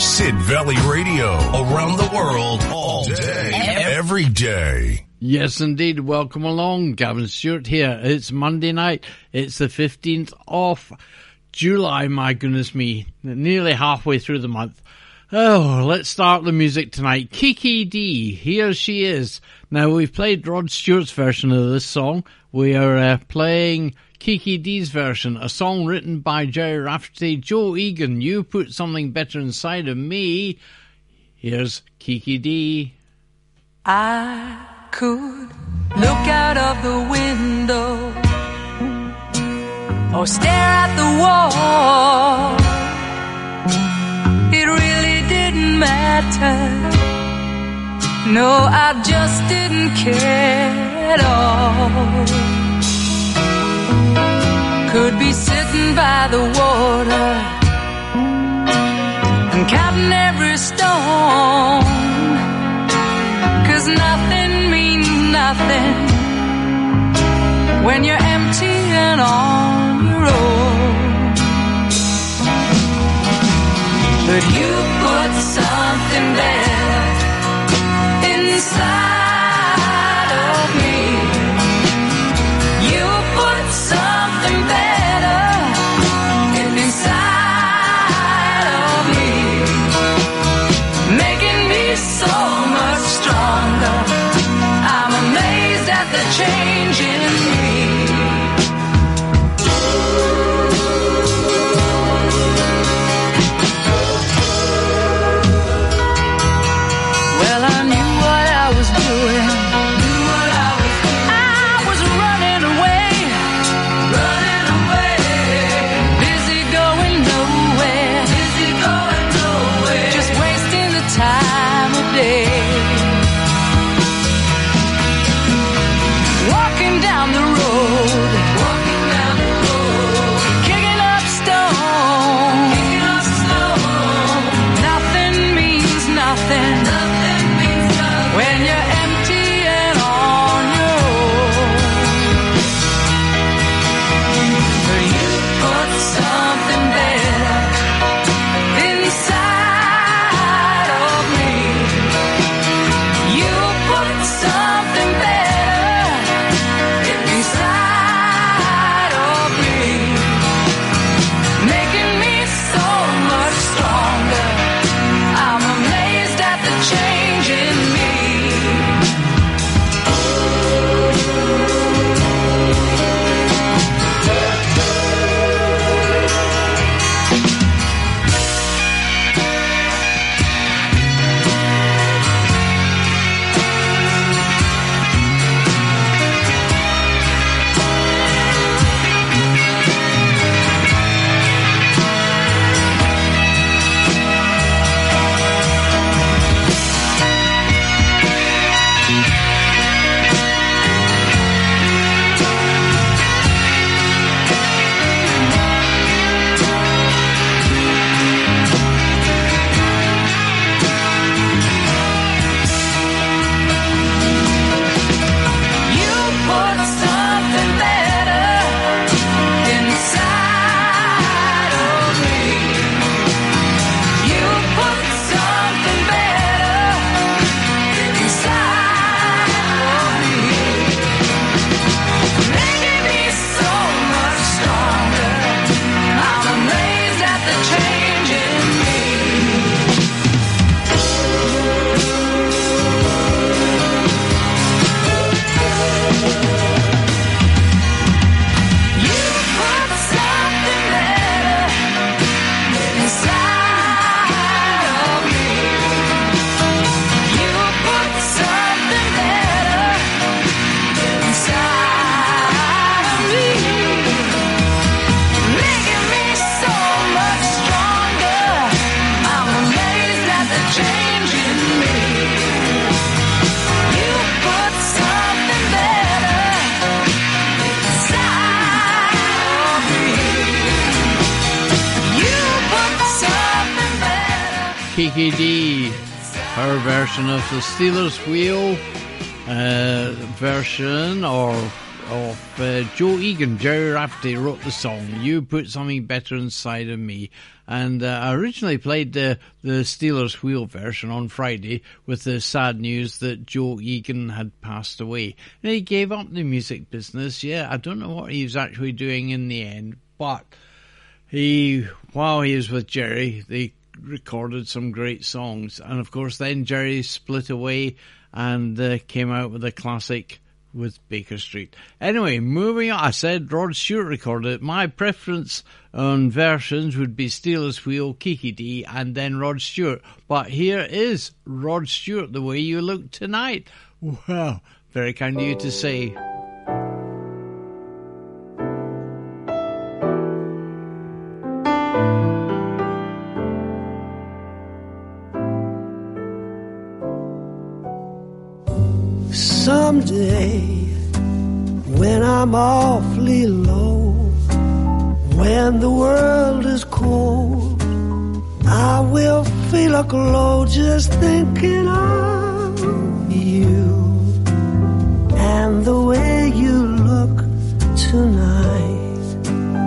Sid Valley Radio, around the world, all day, every day. Yes, indeed. Welcome along. Gavin Stewart here. It's Monday night. It's the 15th of July, my goodness me. Nearly halfway through the month. Oh, let's start the music tonight. Kiki Dee, here she is. Now, we've played Rod Stewart's version of this song. We are playing Kiki Dee's version, a song written by Jerry Rafferty. Joe Egan, You Put Something Better Inside of Me. Here's Kiki Dee. I could look out of the window or stare at the wall. It really didn't matter. No, I just didn't care at all. Could be sitting by the water and counting every stone, 'cause nothing means nothing when you're empty and on your own. But you put something better inside of me. You put something better inside of me, making me so much stronger. I'm amazed at the change in me. Well, I knew what I was doing. I was running away. Busy going nowhere. Just wasting the time of day. Walking down the road, kicking up stones. Nothing means nothing when you're empty and on your own. But you put something better inside of me. You put something better inside of me, making me so much stronger. I'm amazed at the change in me. You put something better inside of me. You put something better inside of me, making me so much stronger. I'm amazed at the change in me. You put something better inside of me. You put something better inside of me, making me so much stronger. I'm amazed at the change in me. You put something better inside of me. You put something better. Kiki Dee, her version of the Steelers Wheel version, or of Joe Egan. Jerry Rafferty wrote the song, You Put Something Better Inside of Me. And I originally played the Steelers Wheel version on Friday with the sad news that Joe Egan had passed away. And he gave up the music business. Yeah, I don't know what he was actually doing in the end, but while he was with Jerry, they recorded some great songs. And of course then Jerry split away and came out with a classic with Baker Street. Anyway, moving on. I said Rod Stewart recorded it. My preference on versions would be Steelers Wheel, Kiki D, and then Rod Stewart. But here is Rod Stewart, The Way You Look Tonight. Wow, very kind of you to say. Someday, when I'm awfully low, when the world is cold, I will feel a glow just thinking of you and the way you look tonight.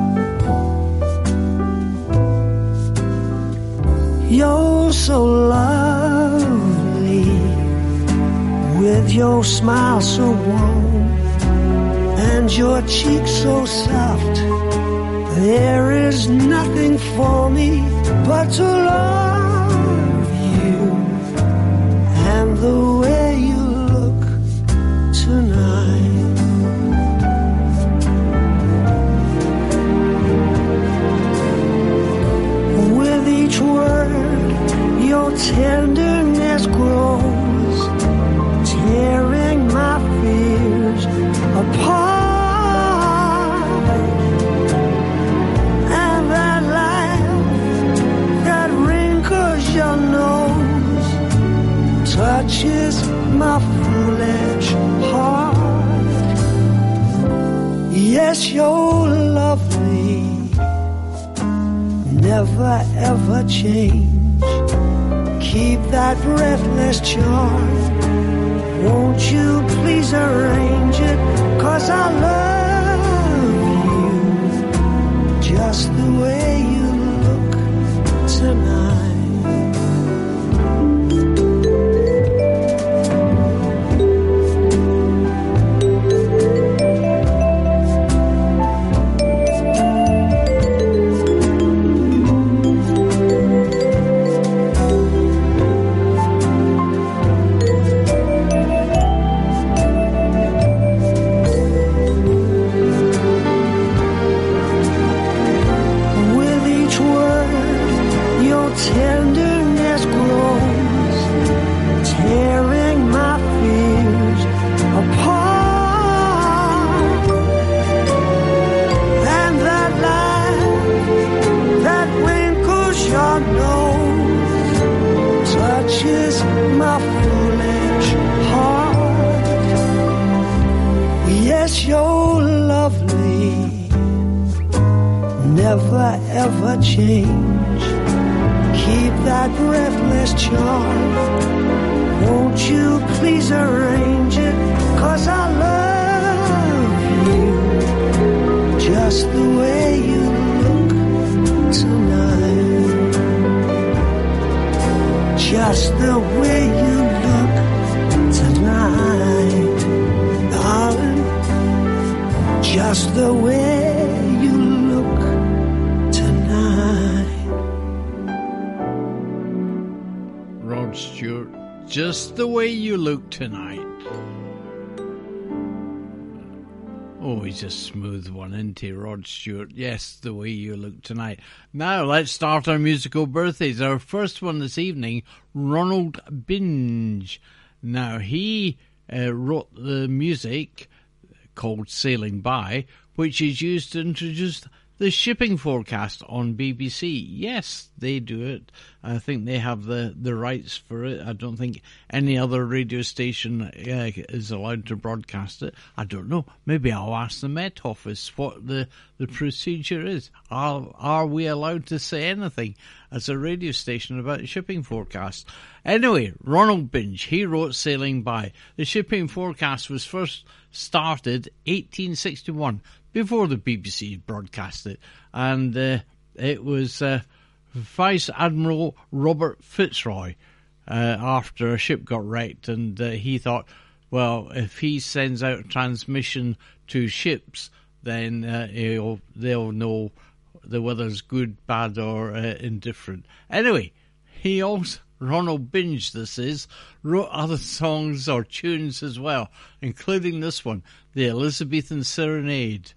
You're so lovely, with your smile so warm and your cheeks so soft. There is nothing for me but to love you and the way you look tonight. With each word, your tenderness grows, tearing my fears apart. And that laugh that wrinkles your nose touches my foolish heart. Yes, you're lovely, never ever change. Keep that breathless charm. Won't you please arrange it? 'Cause I love you just the way you look tonight. Tenderness grows, tearing my fears apart. And that laugh that wrinkles your nose touches my foolish heart. Yes, you're lovely, never ever change. Keep that breathless charm. Won't you please arrange it? 'Cause I love you just the way you look tonight. Just the way you look tonight, darling. Just the way you look tonight. Stewart, Just the Way You Look Tonight. Oh, he's a smooth one, isn't he, Rod Stewart? Yes, The Way You Look Tonight. Now, let's start our musical birthdays. Our first one this evening, Ronald Binge. Now, he wrote the music called Sailing By, which is used to introduce the shipping forecast on BBC. Yes, They do it. I think they have the rights for it. I don't think any other radio station is allowed to broadcast it. I don't know. Maybe I'll ask the Met Office what the procedure is. Are we allowed to say anything as a radio station about the shipping forecast? Anyway, Ronald Binge, he wrote Sailing By. The shipping forecast was first started 1861, before the BBC broadcast it. And it was Vice Admiral Robert Fitzroy after a ship got wrecked. And he thought, well, if he sends out a transmission to ships, then they'll know the weather's good, bad, or indifferent. Anyway, he also, Ronald Binge, this is, wrote other songs or tunes as well, including this one, the Elizabethan Serenade.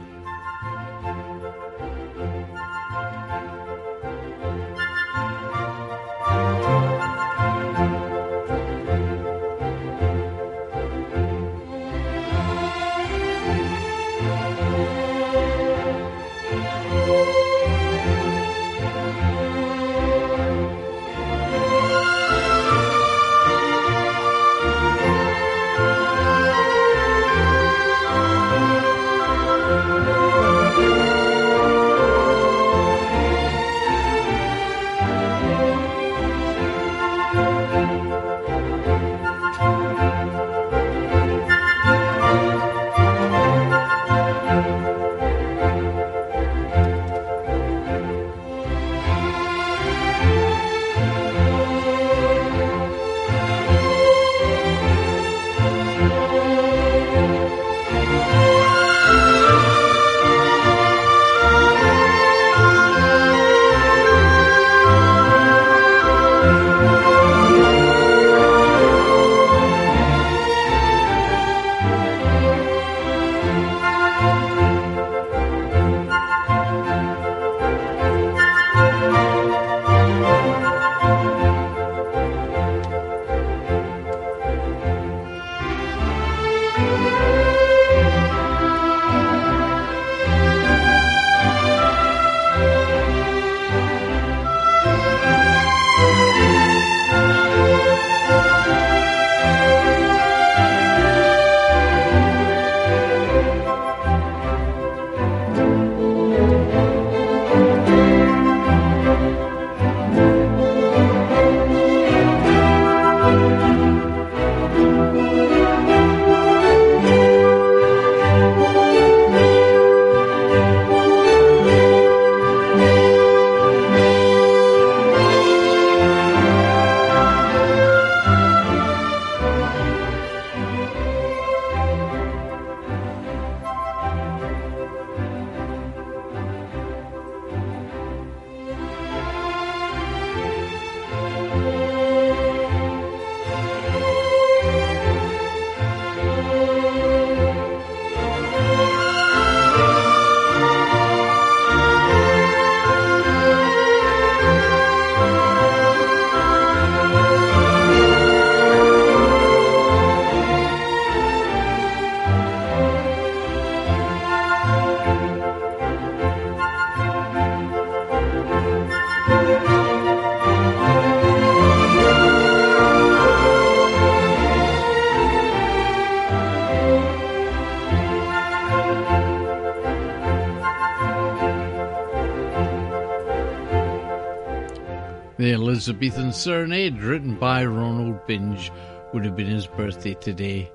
The Elizabethan Serenade, written by Ronald Binge, would have been his birthday today.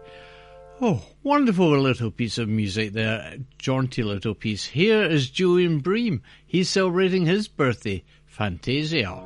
Oh, wonderful little piece of music there, jaunty little piece. Here is Julian Bream. He's celebrating his birthday, Fantasia.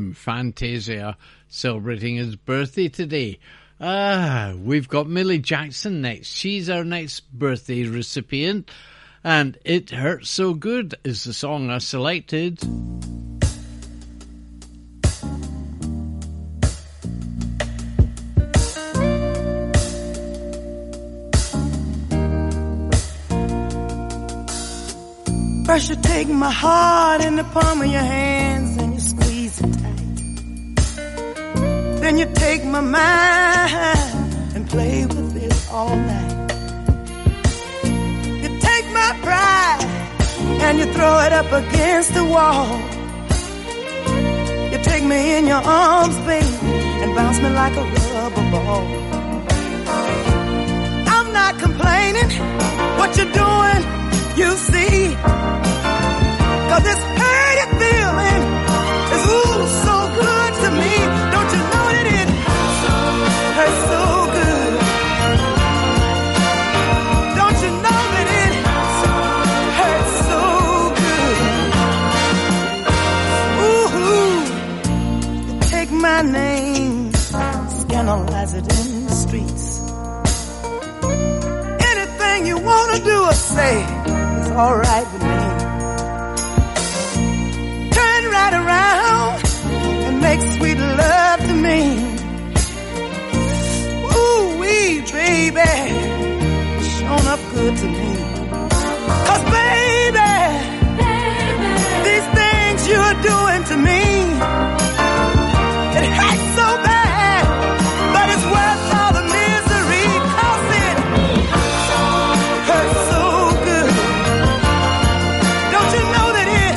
from Fantasia, celebrating his birthday today. We've got Millie Jackson next. She's our next birthday recipient, and It Hurts So Good is the song I selected. First you take my heart in the palm of your hands and you squeeze it tight. Then you take my mind and play with it all night. You take my pride and you throw it up against the wall. You take me in your arms, baby, and bounce me like a rubber ball. I'm not complaining, what you're doing, you see. 'Cause this hurting feeling is ooh so good to me. Don't you know that it hurts so good? Don't you know that it hurts so good? Ooh, you take my name, scandalize it in the streets. Anything you wanna do or say is alright with me. Right around and make sweet love to me. Ooh wee, baby, shown up good to me. 'Cause baby, these things you're doing to me, it hurts so bad, but it's worth all the misery. 'Cause it hurts so good. Don't you know that it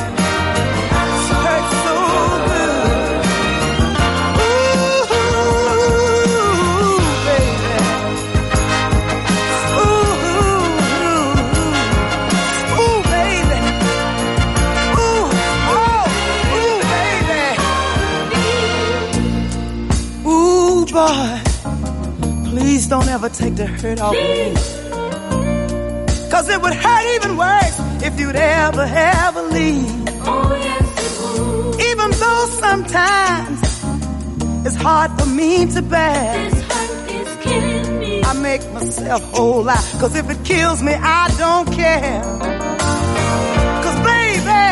boy, please don't ever take the hurt off me. 'Cause it would hurt even worse if you'd ever leave. Oh, yes, it would. Even though sometimes it's hard for me to bear. This hurt is killing me. I make myself whole out. 'Cause if it kills me, I don't care. 'Cause baby,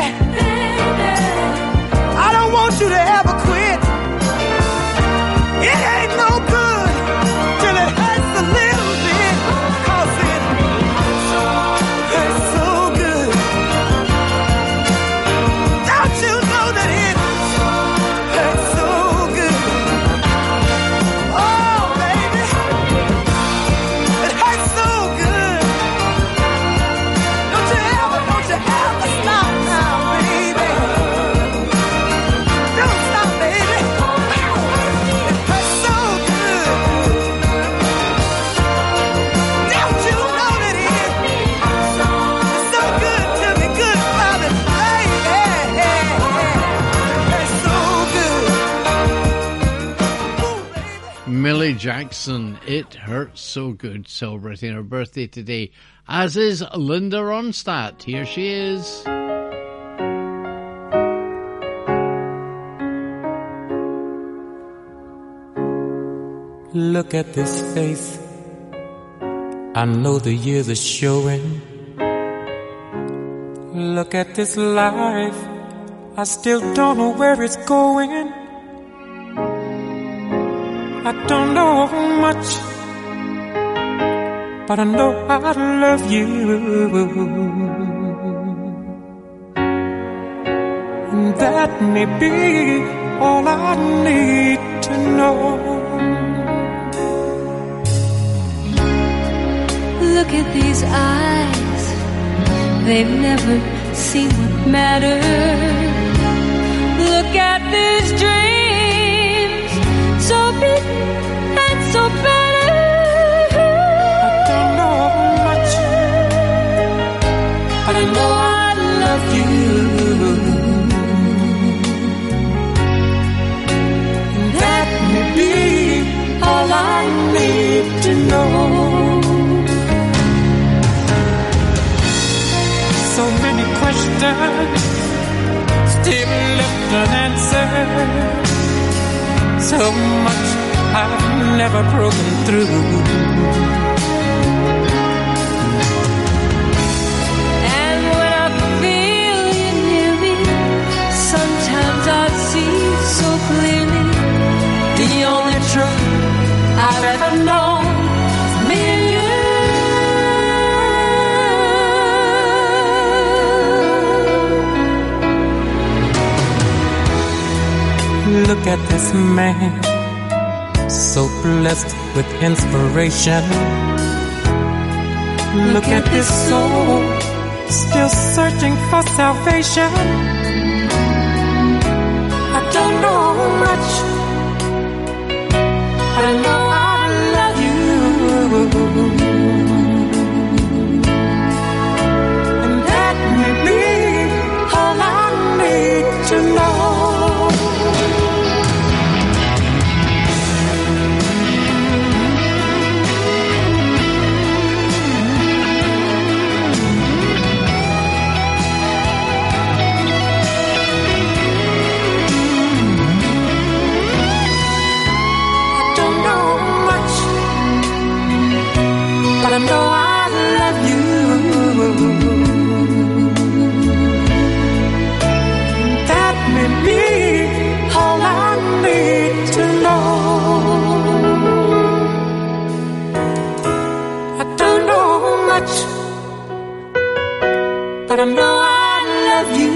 I don't want you to ever quit. It ain't no good till it hurts a little bit. 'Cause it hurts so good. Don't you know that it hurts so good? Oh, baby, it hurts so good. Don't you ever stop now, baby. Don't stop, baby. It hurts so good. Don't you know that it is so good to be good, baby? Baby, it hurts so good. Ooh, baby. Millie Jackson, It Hurts So Good, celebrating her birthday today, as is Linda Ronstadt. Here she is. Look at this face, I know the years are showing. Look at this life, I still don't know where it's going. I don't know much, but I know I love you. And that may be all I need to know. Look at these eyes, they've never seen what matters. Look at these dreams, so big and so better. I don't know much, but I know I love you. And that may be all I need to know. So many questions still left unanswered. so much I've never broken through. And when I feel you near me, sometimes I see so clearly the only truth I've ever known is me and you. Look at this man, so blessed with inspiration. Look at this soul, still searching for salvation. I don't know much, but I know I love you. And that may be all I need to know. I know I love you. That may be all I need to know. I don't know much, but I know I love you.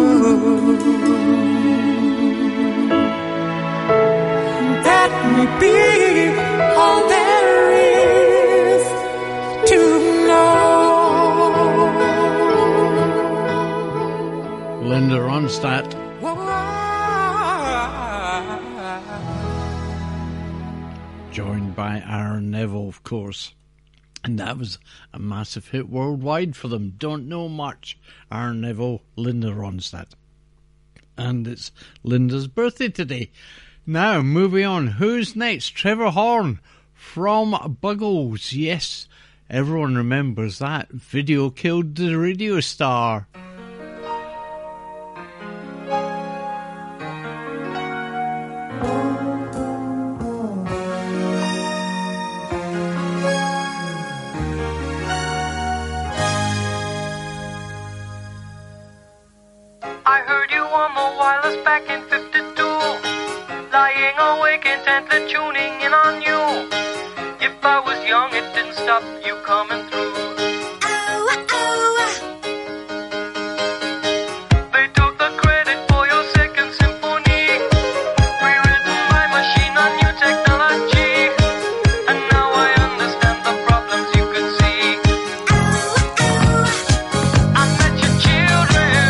That may be all there is to know. Linda Ronstadt. Joined by Aaron Neville, of course. And that was a massive hit worldwide for them. Don't know much. Aaron Neville, Linda Ronstadt. And it's Linda's birthday today. Now, moving on. Who's next? Trevor Horn from Buggles. Yes, everyone remembers that. Video killed the radio star. I heard you on the wireless back in 52, lying awake intently tuning in on you. If I was young, it didn't stop you coming through. They took the credit for your second symphony, rewritten by machine on new technology. And now I understand the problems you could see. I met your children.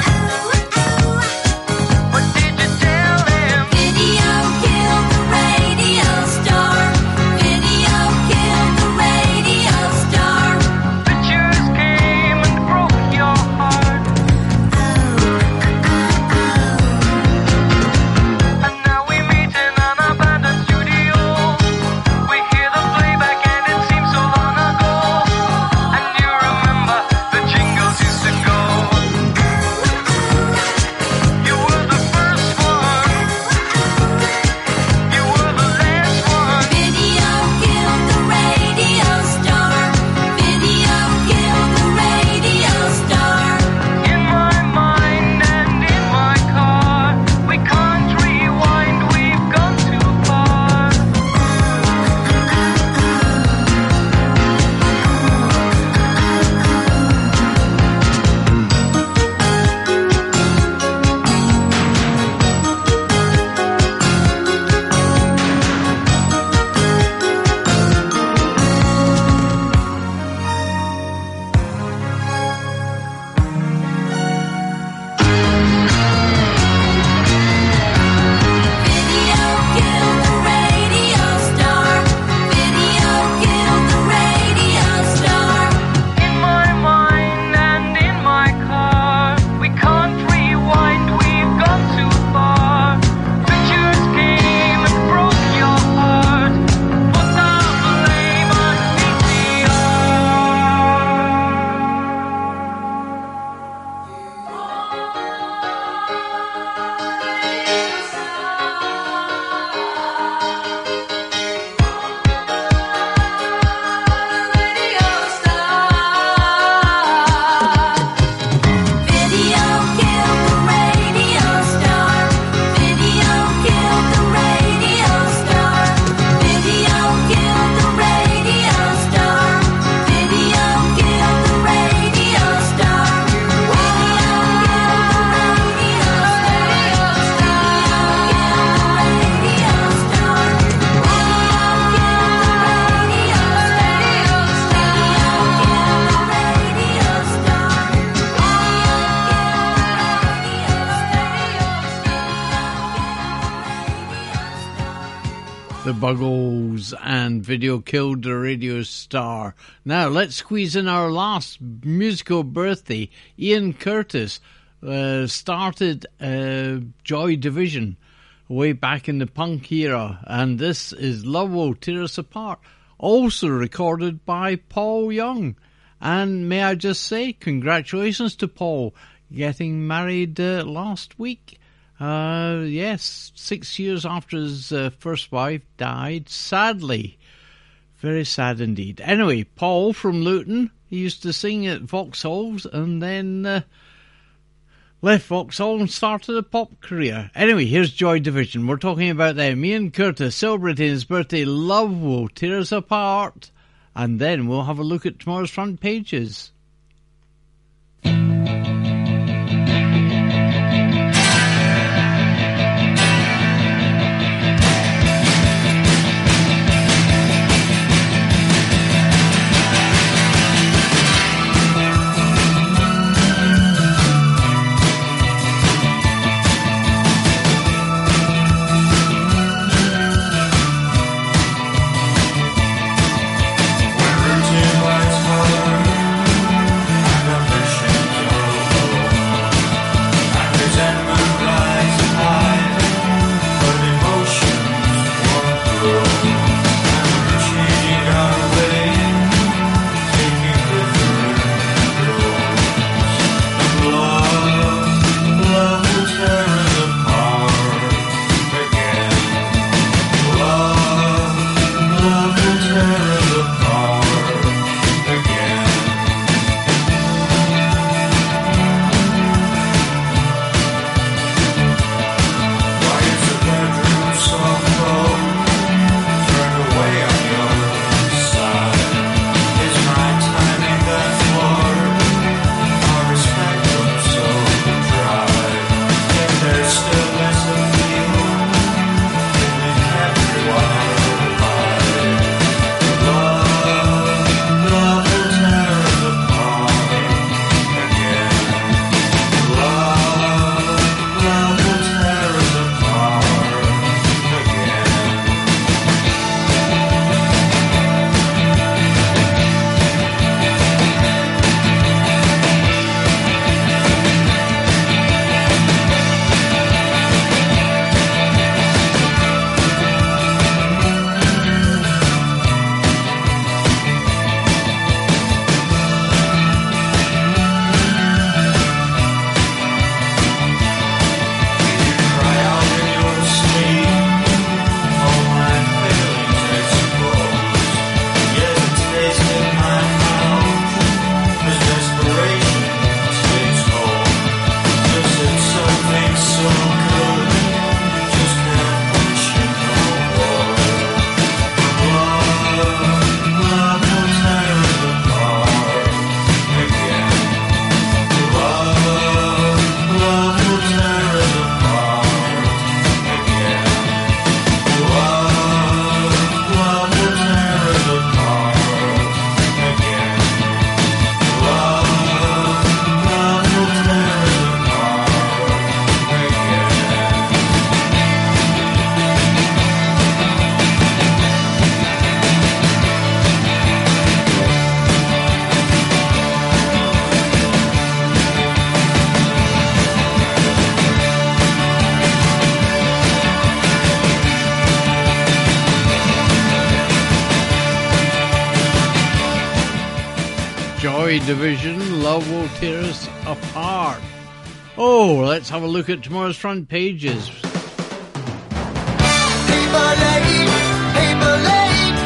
What did you tell them? Video killed the radio star. Video killed the radio star. The Buggles and Video Killed the Radio Star. Now let's squeeze in our last musical birthday. Ian Curtis started Joy Division way back in the punk era, and this is Love Will Tear Us Apart, also recorded by Paul Young. And may I just say, congratulations to Paul, getting married last week. Yes, 6 years after his first wife died, sadly. Very sad indeed. Anyway, Paul from Luton, he used to sing at Vauxhall and then left Vauxhall and started a pop career. Anyway, here's Joy Division. We're talking about them. Ian Curtis celebrating his birthday. Love Will Tear Us Apart. And then we'll have a look at tomorrow's front pages. Division, Love Will Tear Us Apart. Oh, let's have a look at tomorrow's front pages. Paper lady, paper lady.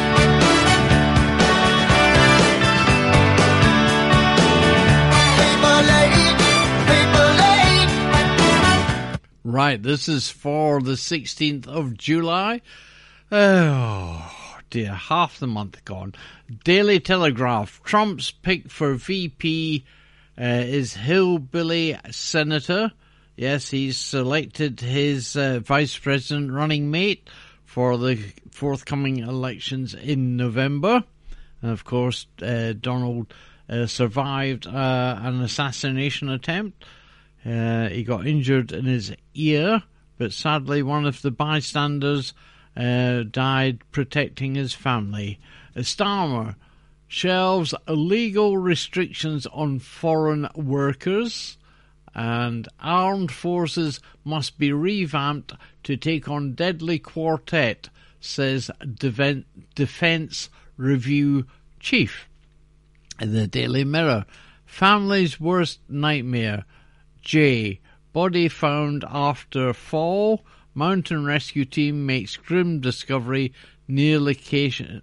Paper lady, paper lady. Right, this is for the 16th of July. Oh dear, half the month gone. Daily Telegraph, Trump's pick for VP is hillbilly senator. Yes, he's selected his vice president running mate for the forthcoming elections in November. And of course, Donald survived an assassination attempt. He got injured in his ear, but sadly one of the bystanders died protecting his family. Starmer shelves illegal restrictions on foreign workers, and armed forces must be revamped to take on deadly quartet, says Defence Review Chief. The Daily Mirror, family's worst nightmare. Jay, body found after fall. Mountain rescue team makes grim discovery near location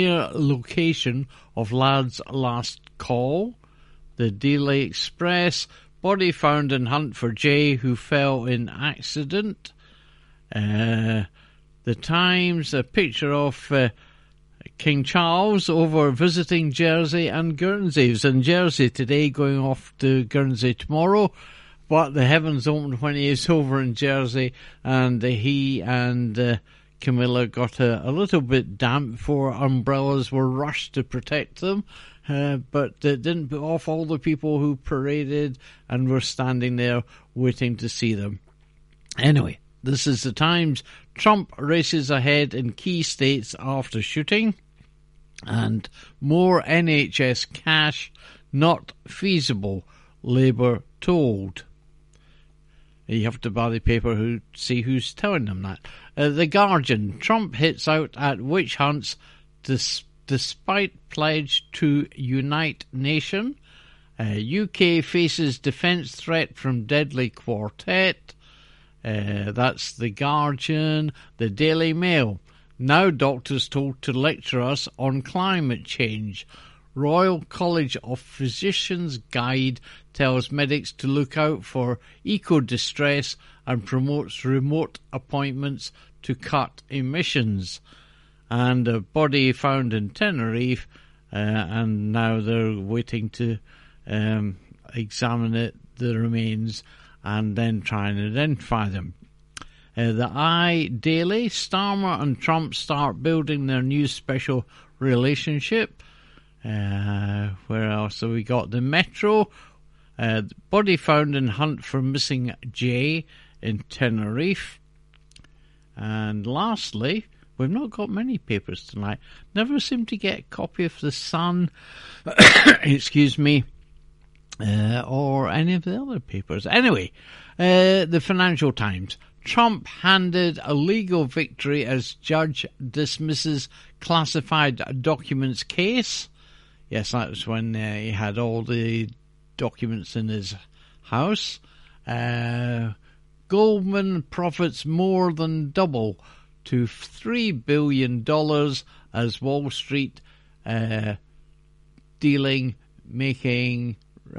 of lad's last call. The Daily Express, body found in hunt for Jay who fell in accident. The Times, a picture of King Charles over visiting Jersey and Guernsey. He was in Jersey today, going off to Guernsey tomorrow. But the heavens opened when he was over in Jersey, and he and Camilla got a little bit damp before umbrellas were rushed to protect them. But it didn't put off all the people who paraded and were standing there waiting to see them. Anyway, this is the Times. Trump races ahead in key states after shooting, and more NHS cash not feasible, Labour told. You have to buy the paper to see who's telling them that. The Guardian, Trump hits out at witch hunts despite pledge to unite nation. UK faces defence threat from deadly quartet. That's The Guardian. The Daily Mail, now doctors told to lecture us on climate change. Royal College of Physicians guide tells medics to look out for eco-distress and promotes remote appointments to cut emissions. And a body found in Tenerife, and now they're waiting to examine it, the remains, and then try and identify them. The Eye Daily, Starmer and Trump start building their new special relationship. Where else have we got? The Metro, body found in hunt for missing Jay in Tenerife. And lastly, we've not got many papers tonight. Never seem to get a copy of The Sun, excuse me, or any of the other papers. Anyway, the Financial Times. Trump handed a legal victory as judge dismisses classified documents case. Yes, that was when he had all the documents in his house. Goldman profits more than double to $3 billion as Wall Street deal making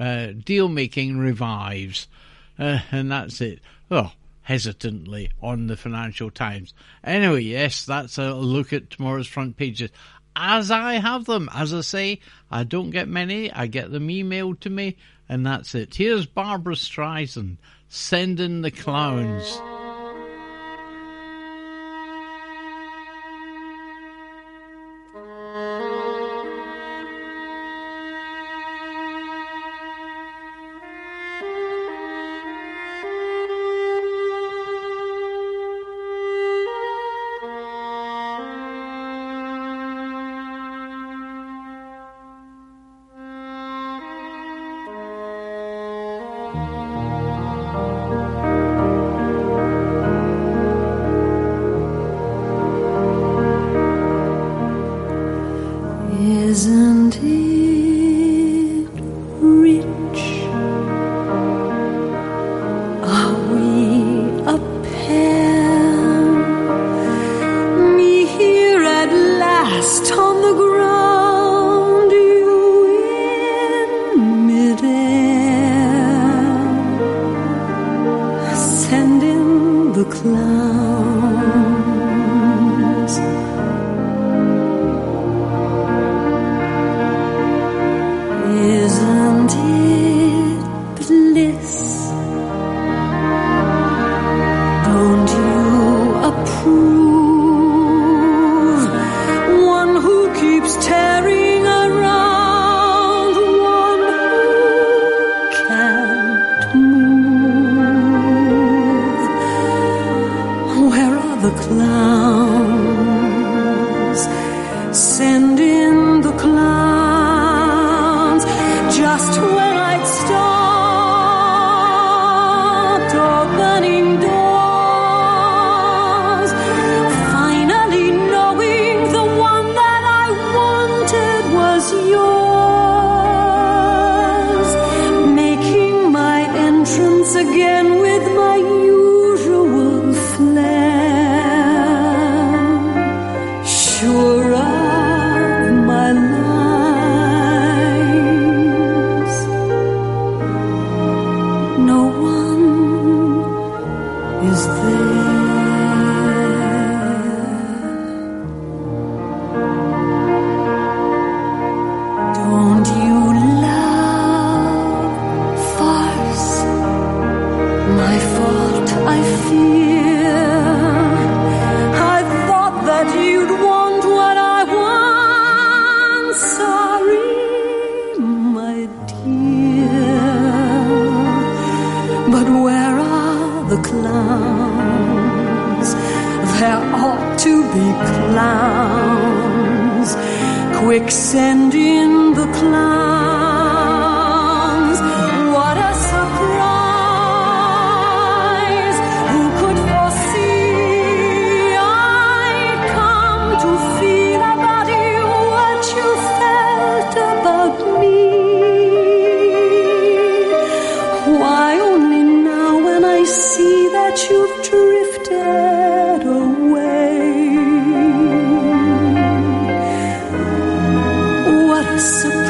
revives. And that's it. Oh, hesitantly on the Financial Times. Anyway, yes, that's a look at tomorrow's front pages. As I have them, as I say, I don't get many. I get them emailed to me, and that's it. Here's Barbra Streisand, Send in the Clowns. Isn't it rich? Are we a pair? Me here at last on the ground, you in midair, sending the clowns. Isn't it bliss? Don't you approve? One who keeps tearing around, one who can't move, with my usual phlegm, sure of my lines. No one is there. Don't you love farce? My fault, I fear. I thought that you'd want what I want. Sorry, my dear. But where are the clowns? There ought to be clowns. Quick, send in the clowns. What a surprise! Who could foresee I'd come to feel about you what you felt about me? Why only now when I see that you've drifted away? What a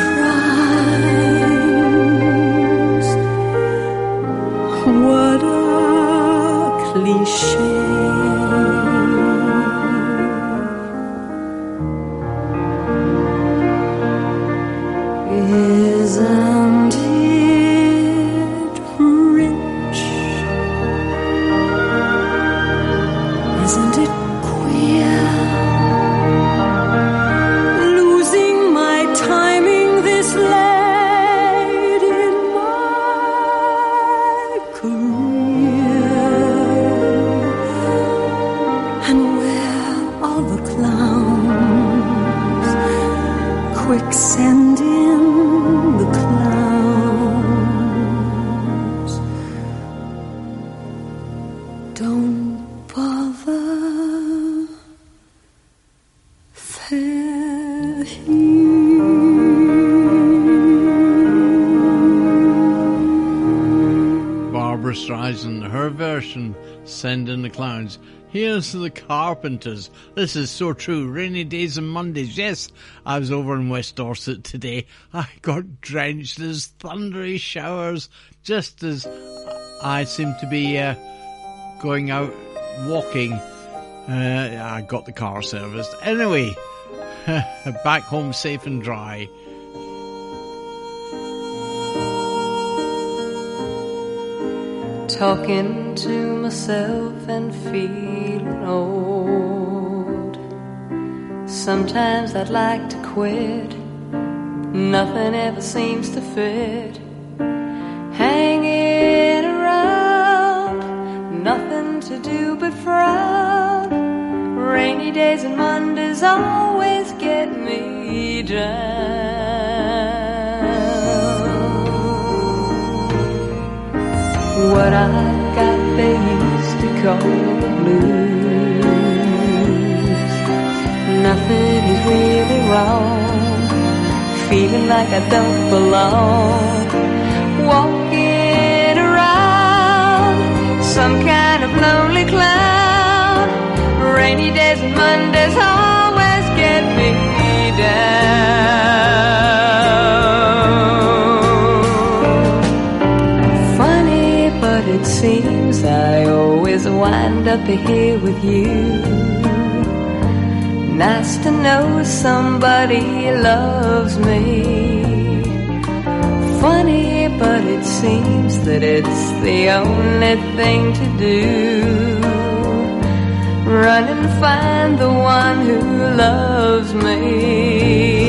surprise! What a cliche! Isn't it rich? Isn't it queer? Losing my timing this late in my career. And where are the clowns? Quick, send in the clowns. Don't bother. They're here. Barbra Streisand, her version, Send in the Clowns. Here's the Carpenters. This is so true. Rainy days and Mondays. Yes, I was over in West Dorset today. I got drenched. There's thundery showers just as I seem to be going out walking. I got the car serviced. Anyway, back home safe and dry. Talking to myself and feeling old. Sometimes I'd like to quit. Nothing ever seems to fit. Hanging around, nothing to do but frown. Rainy days and Mondays always get me down. What I've got they used to call the blues. Nothing is really wrong. Feeling like I don't belong. Walking around, some kind of lonely clown. Rainy days and Mondays always get me down. It seems I always wind up here with you. Nice to know somebody loves me. Funny, but it seems that it's the only thing to do. Run and find the one who loves me.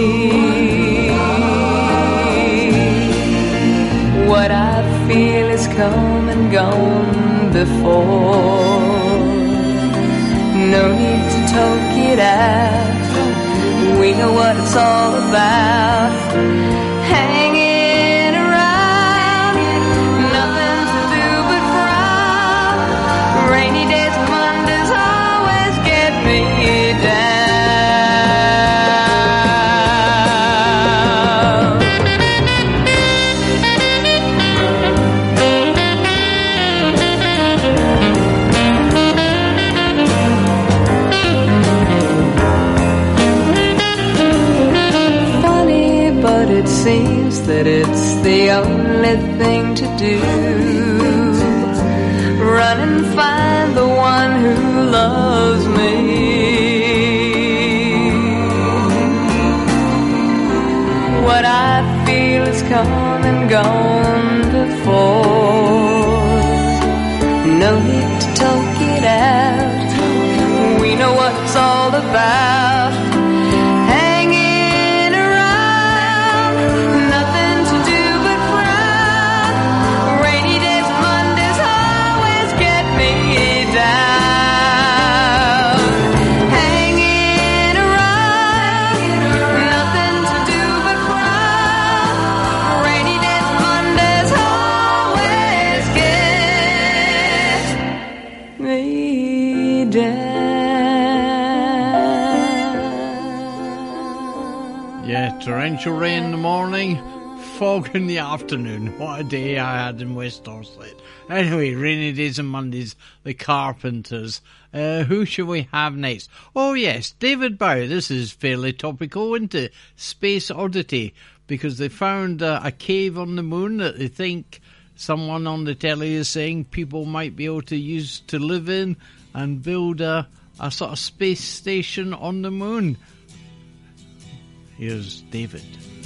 What I feel is come and gone before. No need to talk it out. We know what it's all about. Hanging around, nothing to do but frown. Rainy days and Mondays always get me down. seems that it's the only thing to do. Run and find the one who loves me. What I feel has come and gone before. No need to talk it out. We know what it's all about. Hanging around, nothing to do but frown. Rainy days and Mondays always get me down. Hanging around, nothing to do but frown. Rainy days and Mondays always get me down. Yeah, torrential rain in the morning, fog in the afternoon. What a day I had in West Dorset. Anyway, rainy days and Mondays, the Carpenters. Who shall we have next? Oh yes, David Bowie. This is fairly topical, isn't it? Space Oddity, because they found a cave on the moon that they think someone on the telly is saying people might be able to use to live in and build a sort of space station on the moon. Here's David.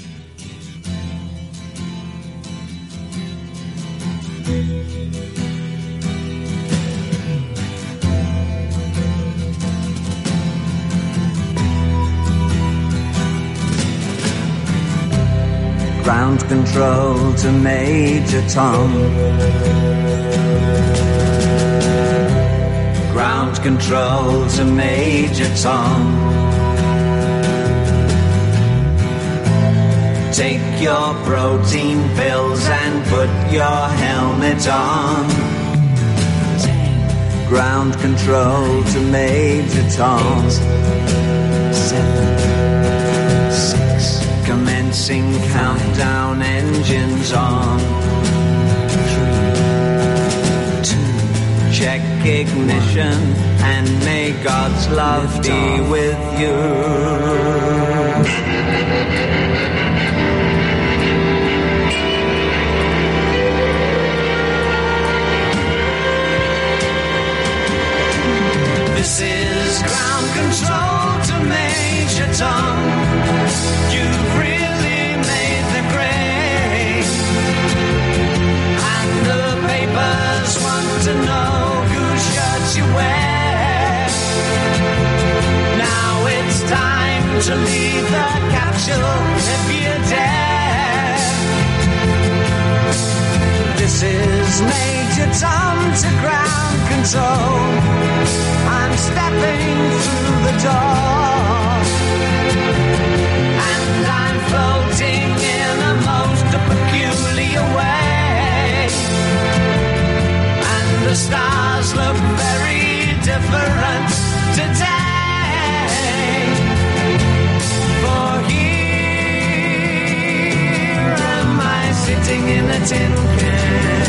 Ground control to Major Tom. Ground control to Major Tom. Take your protein pills and put your helmet on. Ground control to Major Tom. 7, 6. Commencing countdown, engines on. 3, 2. Check ignition and may God's love be with you. This is ground control to Major Tom. You've really made the grade. And the papers want to know whose shirts you wear. Now it's time to leave the capsule if you dare. This is Major Tom to ground control. I'm stepping through the door, and I'm floating in a most peculiar way, and the stars look very different today, for here am I sitting in a tin can.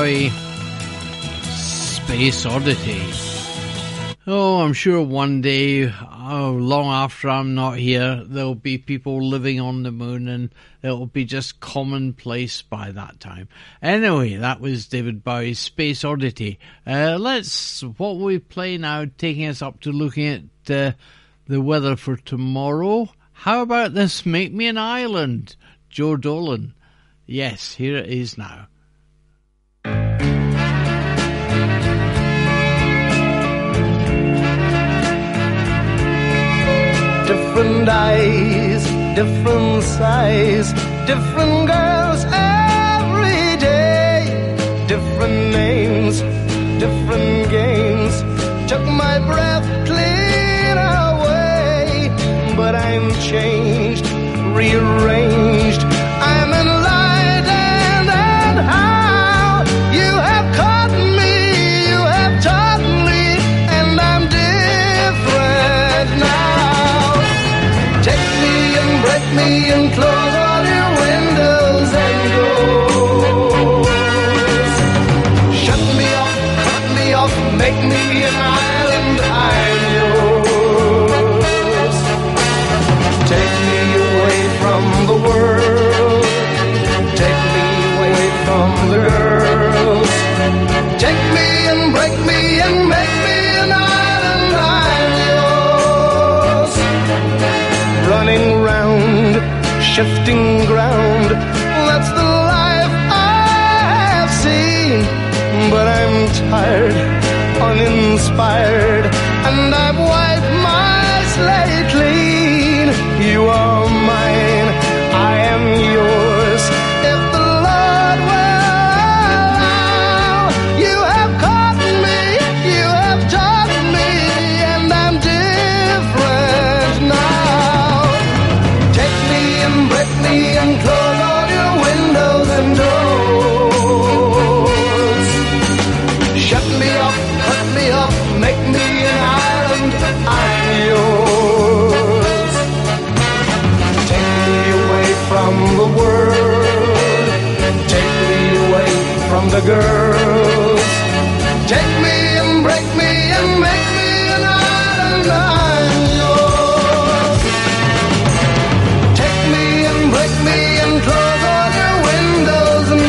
Bowie, Space Oddity. Oh, I'm sure one day, long after I'm not here, there'll be people living on the moon and it'll be just commonplace by that time. Anyway, that was David Bowie's Space Oddity. What we play now, taking us up to looking at the weather for tomorrow. How about this, Make Me an Island, Joe Dolan. Yes, here it is now. Different eyes, different size, different girls every day, different names, different games, took my breath clean away, but I'm changed, rearranged, I'm enlightened, and how you have caught me, you have taught me, and I'm different now. Take me and break me and close all your windows and doors. Shut me off, cut me off, make me an island, I'm yours. Take me away from the world, take me away from the girls. Take me and break me and make me an island, I'm yours. Running round, shifting ground, that's the life I have seen. But I'm tired, uninspired, and I've wiped my slate clean. You are mine, I am yours. If the Lord will allow, you have caught me, you have taught me, and I'm different now. Take me and break me and close all your windows and doors. Shut me up, cut me up, make me an island, I'm yours. Take me away from the world, take me away from the girls. Take me and break me and make me an island, I'm yours. Take me and break me and close all your windows and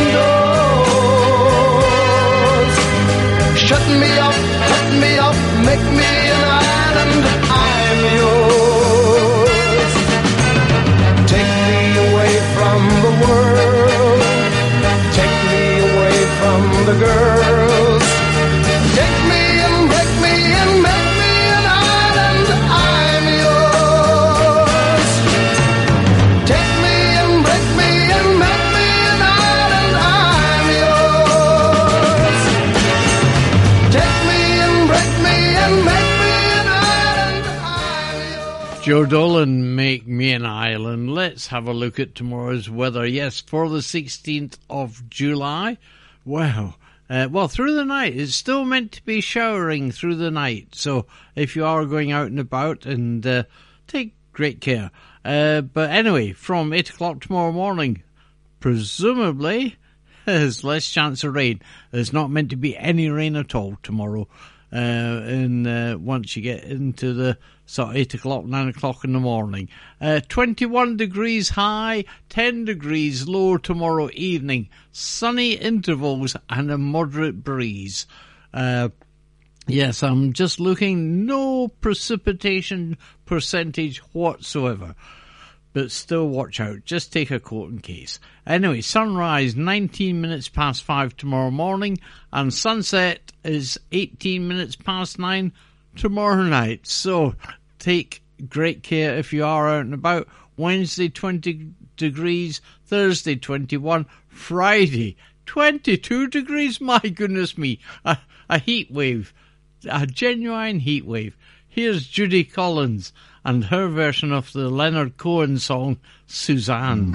doors. Shut me up, cut me off, make me an island, I'm yours. Take me away from the world, take me away from the girls. Take me and break me and make me an island, I'm yours. Take me and break me and make me an island, I'm yours. Take me and break me and make me an island, I'm yours. Joe Dolan, Make Me an Island. Let's have a look at tomorrow's weather. Yes, for the 16th of July. Wow. Well, through the night, it's still meant to be showering through the night. So if you are going out and about, and take great care. But anyway, from 8 o'clock tomorrow morning, presumably, there's less chance of rain. There's not meant to be any rain at all tomorrow. Once you get into the sort of 8 o'clock, 9 o'clock in the morning. 21 degrees high, 10 degrees low tomorrow evening. Sunny intervals and a moderate breeze. Yes, I'm just looking, no precipitation percentage whatsoever. But still watch out, just take a coat in case. Anyway, sunrise 19 minutes past 5 tomorrow morning, and sunset is 18 minutes past 9 tomorrow night. So take great care if you are out and about. Wednesday 20 degrees, Thursday 21, Friday 22 degrees. My goodness me, a heat wave, a genuine heat wave. Here's Judy Collins and her version of the Leonard Cohen song Suzanne.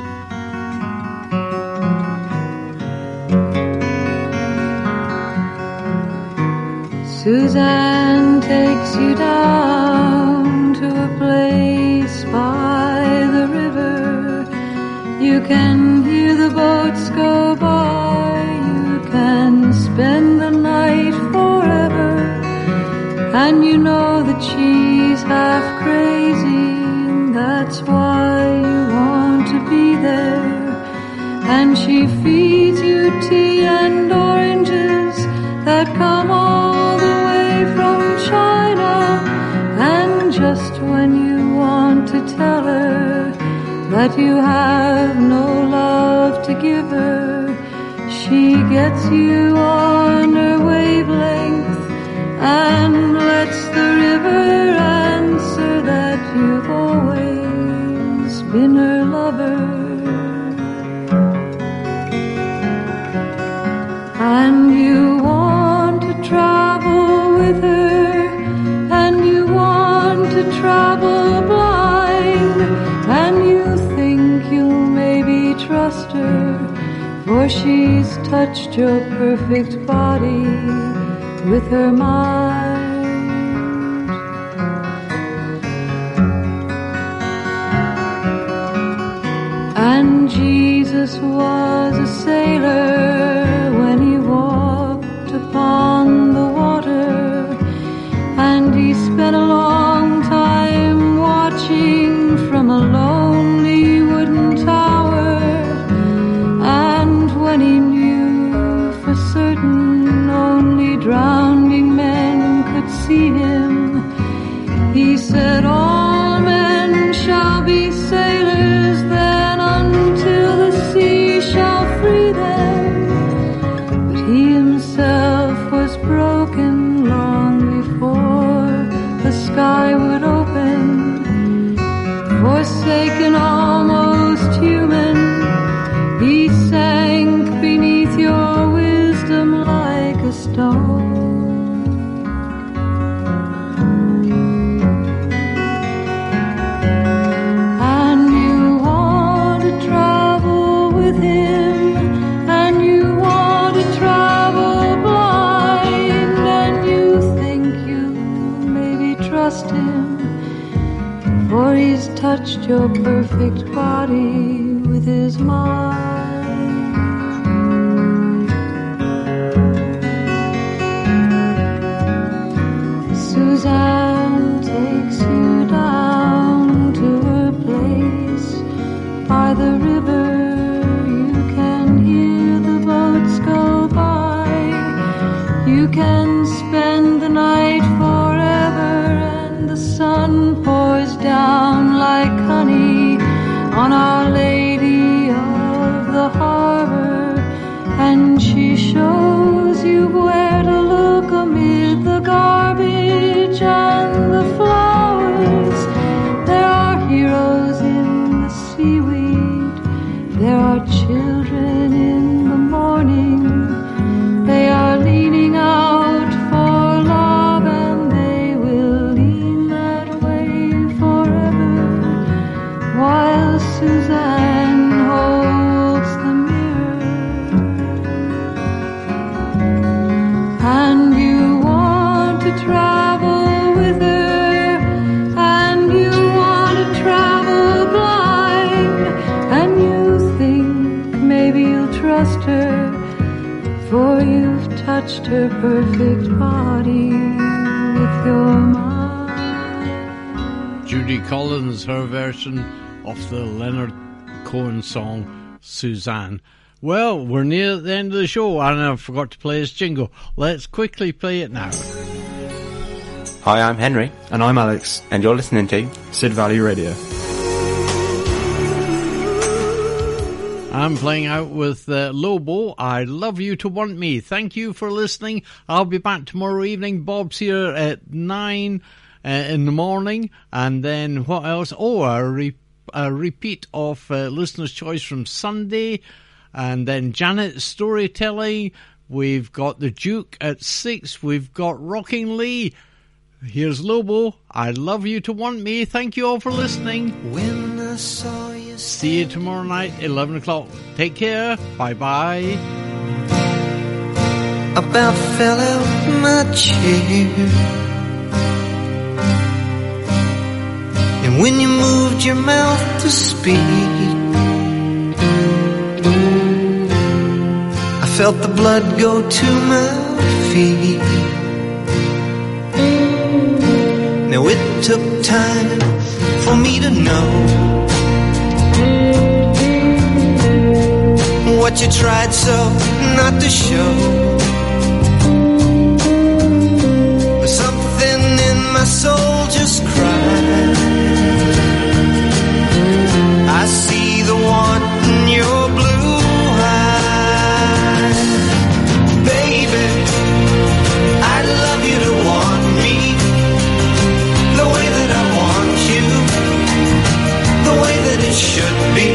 Suzanne takes you down to a place by the river. You can hear the boats go by, you can And you know that she's half crazy, and that's why you want to be there. And she feeds you tea and oranges that come all the way from China. And just when you want to tell her that you have no love to give her, she gets you on her wavelength and lets the river answer that you've always been her lover. And you want to travel with her, and you want to travel blind, and you think you'll maybe trust her, for she's touched your perfect body with her mind. And Jesus was a sailor when he walked upon the water, and he spent a long time watching from a lonely wooden tower. And when he knew for certain only drowning men could see him, he said, all men shall be sailors then until the sea shall free them. But he himself was broken long before the sky would open. Forsaken, almost human, he sank beneath your wisdom like a stone. And you want to travel with him, and you want to travel blind, and you think you maybe trust him, for he's touched your perfect body with his mind. Suzanne takes you down to her place by the river. You can hear the boats go by. You can spend the night forever, and the sun pours down like honey on Our Lady of the Harbor, and she shows you where to look amid the garbage and the flowers. There are heroes in the seaweed, there are children in the morning. They are leaning out for love, and they will lean that way forever, while Suzanne holds the mirror. And you want to travel with her, and you want to travel blind, and you think maybe you'll trust her, for you've touched her perfect body with your mind. Judy Collins, her version of the Leonard Cohen song Suzanne. Well, we're near the end of the show, and I forgot to play his jingle. Let's quickly play it now. Hi, I'm Henry. And I'm Alex. And you're listening to Sid Valley Radio. I'm playing out with Lobo, I Love You to Want Me. Thank you for listening. I'll be back tomorrow evening. Bob's here at 9 in the morning. And then what else? Oh, a repeat of Listener's Choice from Sunday. And then Janet's storytelling. We've got the Duke at 6. We've got Rocking Lee. Here's Lobo, I Love You to Want Me. Thank you all for listening. When I saw you, see you tomorrow night, 11 o'clock. Take care. Bye-bye. About fell out my chair, and when you moved your mouth to speak, I felt the blood go to my feet. Now it took time for me to know what you tried so not to show. But something in my soul just cried. I see the want in your blue eyes. Baby, I'd love you to want me the way that I want you, the way that it should be.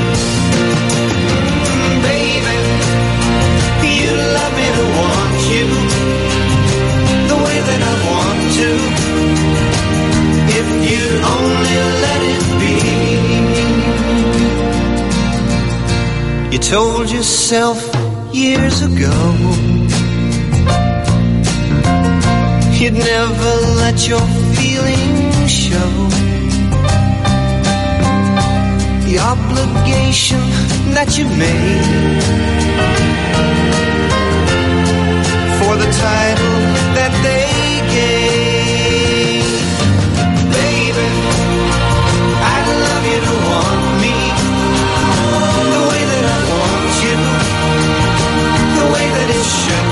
Baby, you love me to want you the way that I want to, if you'd only let it be. You told yourself years ago you'd never let your feelings show. The obligation that you made for the title that they gave. Baby, I'd love you to want me the way that I want you, the way that it should